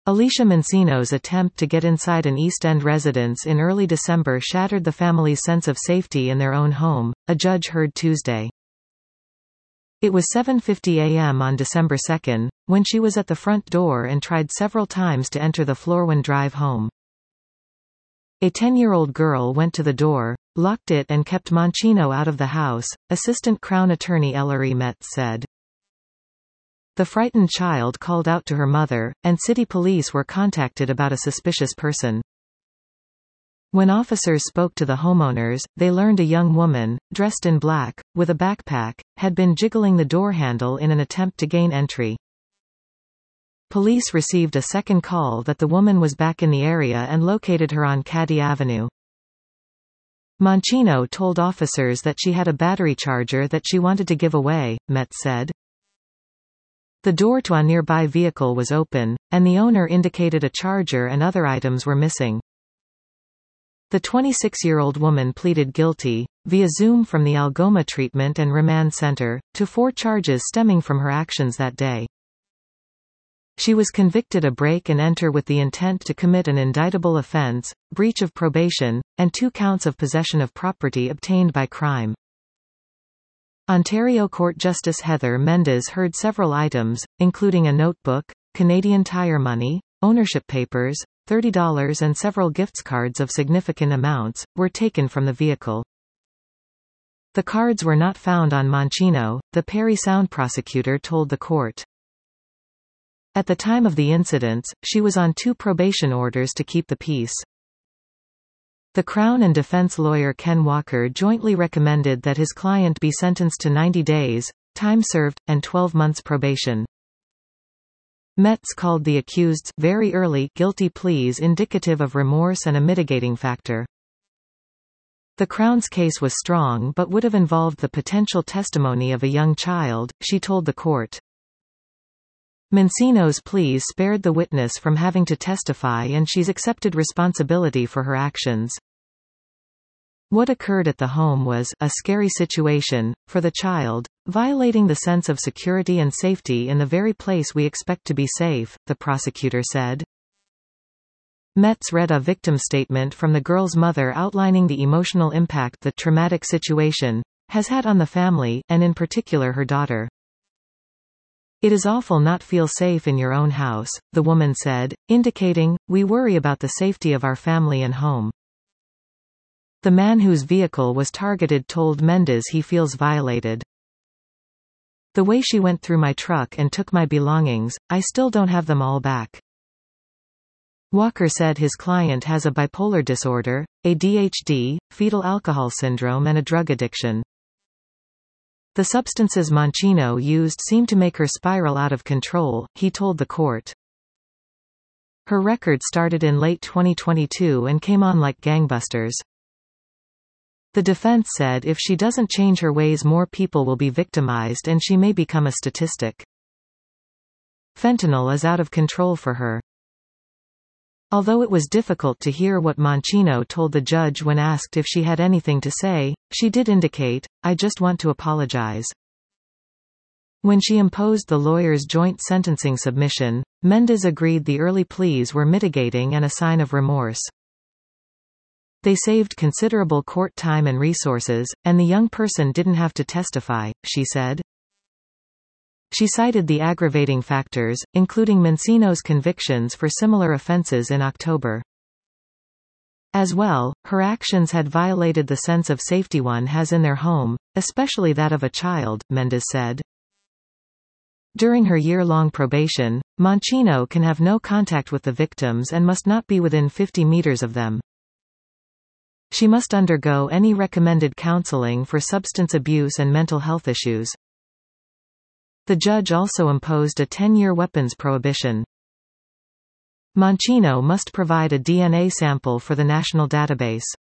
Alicia Mancino's attempt to get inside an East End residence in early December shattered the family's sense of safety in their own home, a judge heard Tuesday. It was 7:50 a.m. on December 2, when she was at the front door and tried several times to enter the Florwan Drive home. A 10-year-old girl went to the door, locked it and kept Mancino out of the house, Assistant Crown Attorney Ellery Metz said. The frightened child called out to her mother, and city police were contacted about a suspicious person. When officers spoke to the homeowners, they learned a young woman, dressed in black, with a backpack, had been jiggling the door handle in an attempt to gain entry. Police received a second call that the woman was back in the area and located her on Caddy Avenue. Mancino told officers that she had a battery charger that she wanted to give away, Metz said. The door to a nearby vehicle was open, and the owner indicated a charger and other items were missing. The 26-year-old woman pleaded guilty, via Zoom from the Algoma Treatment and Remand Center, to 4 charges stemming from her actions that day. She was convicted of break and enter with the intent to commit an indictable offense, breach of probation, and 2 counts of possession of property obtained by crime. Ontario Court Justice Heather Mendes heard several items, including a notebook, Canadian Tire money, ownership papers, $30 and several gift cards of significant amounts, were taken from the vehicle. The cards were not found on Mancino, the Parry Sound prosecutor told the court. At the time of the incidents, she was on 2 probation orders to keep the peace. The Crown and defense lawyer Ken Walker jointly recommended that his client be sentenced to 90 days, time served, and 12 months probation. Metz called the accused's very early guilty pleas indicative of remorse and a mitigating factor. The Crown's case was strong but would have involved the potential testimony of a young child, she told the court. Mancino's pleas spared the witness from having to testify and she's accepted responsibility for her actions. What occurred at the home was a scary situation, for the child, violating the sense of security and safety in the very place we expect to be safe, the prosecutor said. Metz read a victim statement from the girl's mother outlining the emotional impact the traumatic situation has had on the family, and in particular her daughter. It is awful not feel safe in your own house, the woman said, indicating, we worry about the safety of our family and home. The man whose vehicle was targeted told Mendes he feels violated. The way she went through my truck and took my belongings, I still don't have them all back. Walker said his client has a bipolar disorder, ADHD, fetal alcohol syndrome and a drug addiction. The substances Mancino used seemed to make her spiral out of control, he told the court. Her record started in late 2022 and came on like gangbusters. The defense said if she doesn't change her ways more people will be victimized and she may become a statistic. Fentanyl is out of control for her. Although it was difficult to hear what Mancino told the judge when asked if she had anything to say, she did indicate, I just want to apologize. When she imposed the lawyer's joint sentencing submission, Mendes agreed the early pleas were mitigating and a sign of remorse. They saved considerable court time and resources, and the young person didn't have to testify, she said. She cited the aggravating factors, including Mancino's convictions for similar offenses in October. As well, her actions had violated the sense of safety one has in their home, especially that of a child, Mendes said. During her year-long probation, Mancino can have no contact with the victims and must not be within 50 meters of them. She must undergo any recommended counseling for substance abuse and mental health issues. The judge also imposed a 10-year weapons prohibition. Mancino must provide a DNA sample for the national database.